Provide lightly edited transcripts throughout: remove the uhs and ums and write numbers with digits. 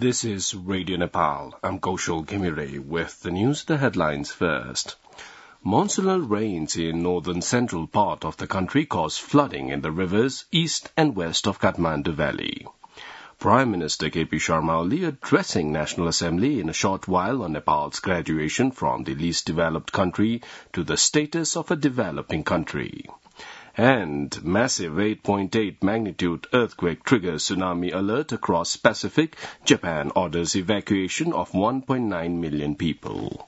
This is Radio Nepal. I'm Kaushal Ghimire with the news, the headlines first. Monsoonal rains in northern central part of the country caused flooding in the rivers east and west of Kathmandu Valley. Prime Minister K.P. Sharma Oli addressing National Assembly in a short while on Nepal's graduation from the least developed country to the status of a developing country. And massive 8.8 magnitude earthquake triggers tsunami alert across Pacific. Japan orders evacuation of 1.9 million people.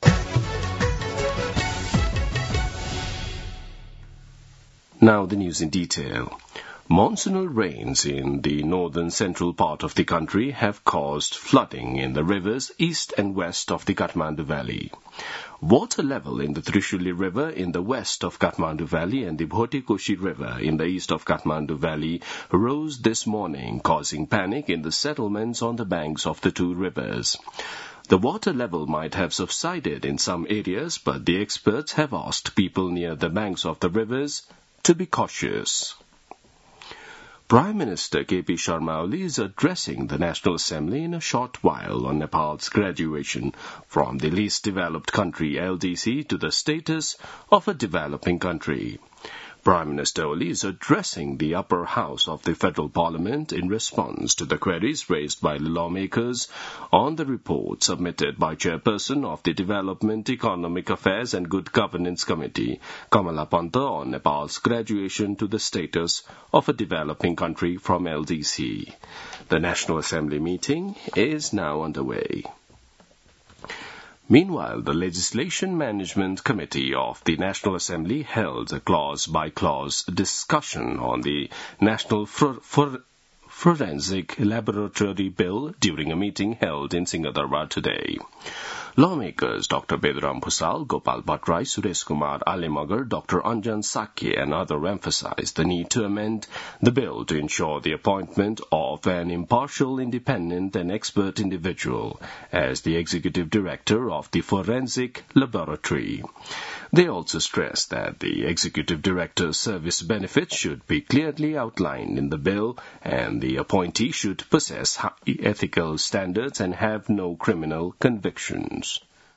Now the news in detail. Monsoonal rains in the northern central part of the country have caused flooding in the rivers east and west of the Kathmandu Valley. Water level in the Trishuli River in the west of Kathmandu Valley and the Bhotekoshi River in the east of Kathmandu Valley rose this morning, causing panic in the settlements on the banks of the two rivers. The water level might have subsided in some areas, but the experts have asked people near the banks of the rivers to be cautious. Prime Minister K.P. Sharma Oli is addressing the National Assembly in a short while on Nepal's graduation from the least developed country LDC to the status of a developing country. Prime Minister Oli is addressing the upper house of the Federal Parliament in response to the queries raised by lawmakers on the report submitted by Chairperson of the Development, Economic Affairs and Good Governance Committee, Kamala Panta, on Nepal's graduation to the status of a developing country from LDC. The National Assembly meeting is now underway. Meanwhile, the Legislation Management Committee of the National Assembly held a clause-by-clause discussion on the National Forensic Laboratory Bill during a meeting held in Singhadarbar today. Lawmakers Dr. Beduram Bhusal, Gopal Bhattrai, Suresh Kumar Alimagar, Dr. Anjan Sakya and others emphasized the need to amend the bill to ensure the appointment of an impartial, independent and expert individual as the executive director of the Forensic Laboratory. They also stressed that the executive director's service benefits should be clearly outlined in the bill and the appointee should possess high ethical standards and have no criminal convictions.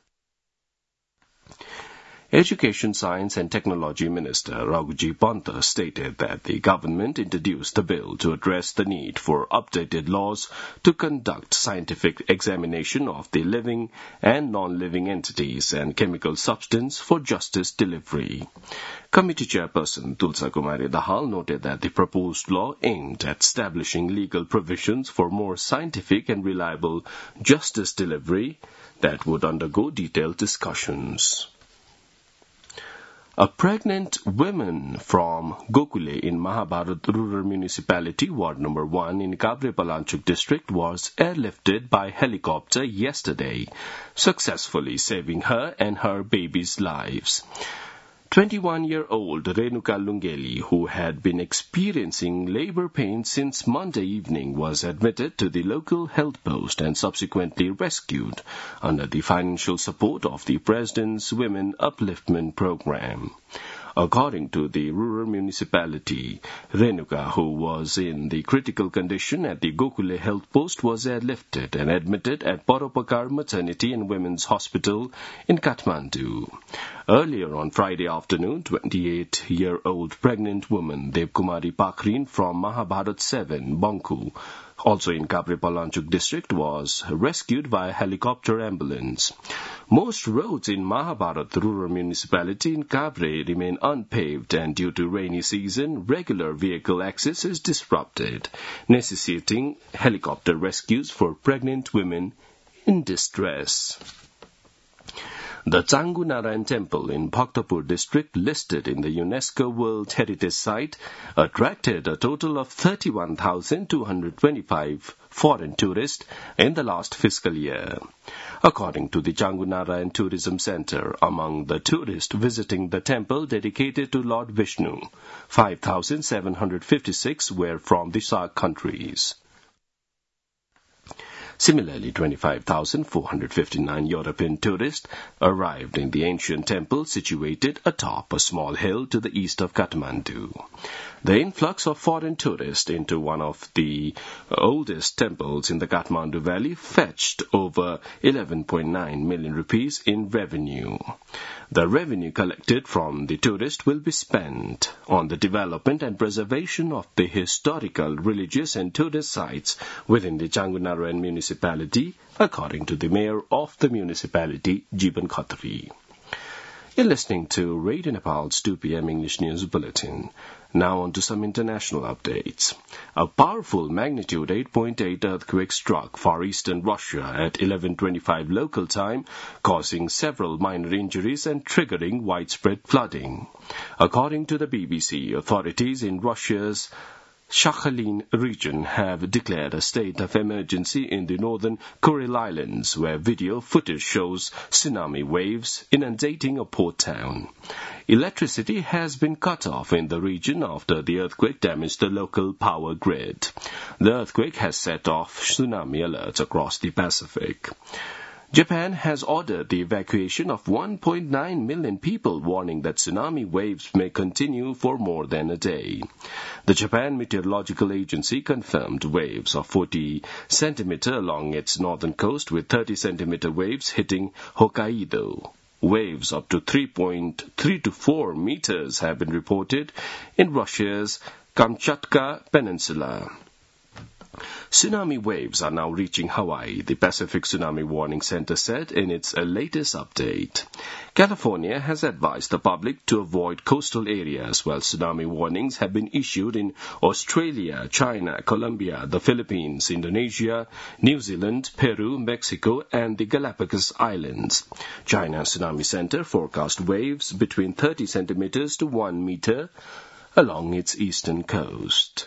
Education, Science and Technology Minister Raghuji Panta stated that the government introduced the bill to address the need for updated laws to conduct scientific examination of the living and non-living entities and chemical substance for justice delivery. Committee Chairperson Tulsa Kumari Dahal noted that the proposed law aimed at establishing legal provisions for more scientific and reliable justice delivery that would undergo detailed discussions. A pregnant woman from Gokule in Mahabharat Rural Municipality, Ward No. 1 in Kabre-Palanchuk district was airlifted by helicopter yesterday, successfully saving her and her baby's lives. 21-year-old Renuka Lungeli, who had been experiencing labor pain since Monday evening, was admitted to the local health post and subsequently rescued under the financial support of the President's Women Upliftment Program. According to the rural municipality, Renuka, who was in the critical condition at the Gokule health post, was airlifted and admitted at Paropakar Maternity and Women's Hospital in Kathmandu. Earlier on Friday afternoon, 28-year-old pregnant woman Devkumari Pakrin from Mahabharat 7, Bangku, also in Kabre-Palanchuk district, was rescued by a helicopter ambulance. Most roads in Mahabharat rural municipality in Kabre remain unpaved, and due to rainy season, regular vehicle access is disrupted, necessitating helicopter rescues for pregnant women in distress. The Changu Narayan Temple in Bhaktapur district, listed in the UNESCO World Heritage Site, attracted a total of 31,225 foreign tourists in the last fiscal year. According to the Changu Narayan Tourism Center, among the tourists visiting the temple dedicated to Lord Vishnu, 5,756 were from the SAARC countries. Similarly, 25,459 European tourists arrived in the ancient temple situated atop a small hill to the east of Kathmandu. The influx of foreign tourists into one of the oldest temples in the Kathmandu Valley fetched over 11.9 million rupees in revenue. The revenue collected from the tourists will be spent on the development and preservation of the historical, religious and tourist sites within the Changunaruan municipality, according to the mayor of the municipality, Jeeban Khatri. You're listening to Radio Nepal's 2 p.m. English News Bulletin. Now on to some international updates. A powerful magnitude 8.8 earthquake struck far eastern Russia at 11:25 local time, causing several minor injuries and triggering widespread flooding. According to the BBC, authorities in Russia's Sakhalin region have declared a state of emergency in the northern Kuril Islands, where video footage shows tsunami waves inundating a port town. Electricity has been cut off in the region after the earthquake damaged the local power grid. The earthquake has set off tsunami alerts across the Pacific. Japan has ordered the evacuation of 1.9 million people, warning that tsunami waves may continue for more than a day. The Japan Meteorological Agency confirmed waves of 40 centimeter along its northern coast, with 30 centimeter waves hitting Hokkaido. Waves up to 3.3 to 4 meters have been reported in Russia's Kamchatka Peninsula. Tsunami waves are now reaching Hawaii, the Pacific Tsunami Warning Center said in its latest update. California has advised the public to avoid coastal areas, while tsunami warnings have been issued in Australia, China, Colombia, the Philippines, Indonesia, New Zealand, Peru, Mexico, and the Galapagos Islands. China's Tsunami Center forecast waves between 30 centimeters to 1 meter along its eastern coast.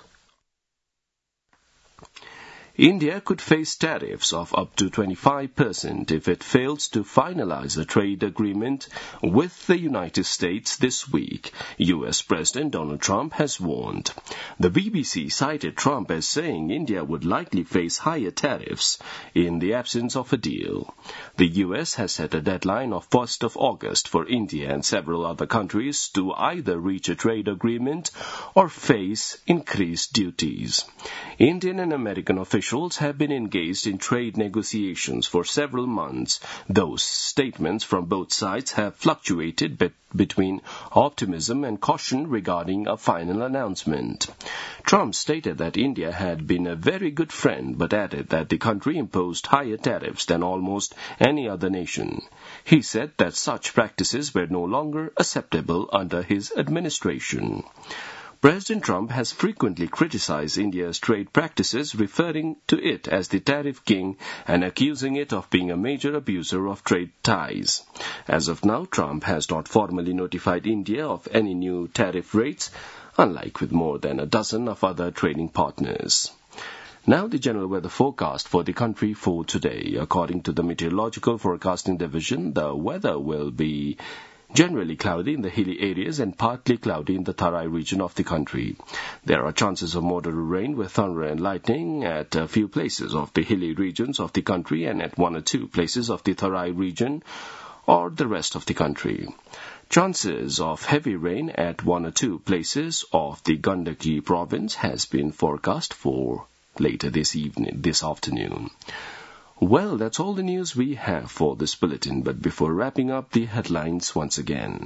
India could face tariffs of up to 25% if it fails to finalize a trade agreement with the United States this week, U.S. President Donald Trump has warned. The BBC cited Trump as saying India would likely face higher tariffs in the absence of a deal. The U.S. has set a deadline of 1st of August for India and several other countries to either reach a trade agreement or face increased duties. Indian and American officials have been engaged in trade negotiations for several months. Those statements from both sides have fluctuated between optimism and caution regarding a final announcement. Trump stated that India had been a very good friend, but added that the country imposed higher tariffs than almost any other nation. He said that such practices were no longer acceptable under his administration. President Trump has frequently criticized India's trade practices, referring to it as the tariff king and accusing it of being a major abuser of trade ties. As of now, Trump has not formally notified India of any new tariff rates, unlike with more than a dozen of other trading partners. Now the general weather forecast for the country for today. According to the Meteorological Forecasting Division, the weather will be generally cloudy in the hilly areas and partly cloudy in the Tarai region of the country. There are chances of moderate rain with thunder and lightning at a few places of the hilly regions of the country and at 1 or 2 places of the Tarai region or the rest of the country. Chances of heavy rain at 1 or 2 places of the Gandaki province has been forecast for later this afternoon. Well, that's all the news we have for this bulletin, but before wrapping up, the headlines once again.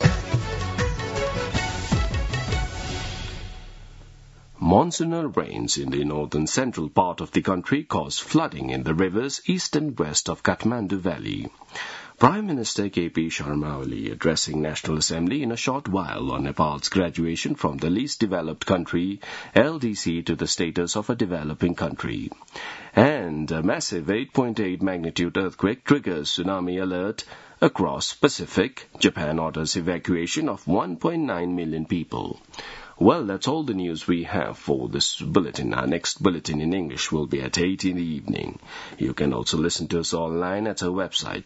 Monsoonal rains in the northern central part of the country caused flooding in the rivers east and west of Kathmandu Valley. Prime Minister K.P. Sharma Oli addressing National Assembly in a short while on Nepal's graduation from the least developed country, LDC, to the status of a developing country. And a massive 8.8 magnitude earthquake triggers tsunami alert across Pacific. Japan orders evacuation of 1.9 million people. Well, that's all the news we have for this bulletin. Our next bulletin in English will be at 8 in the evening. You can also listen to us online at our website,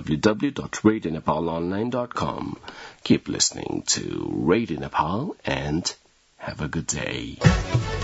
www.radionepalonline.com. Keep listening to Radio Nepal and have a good day.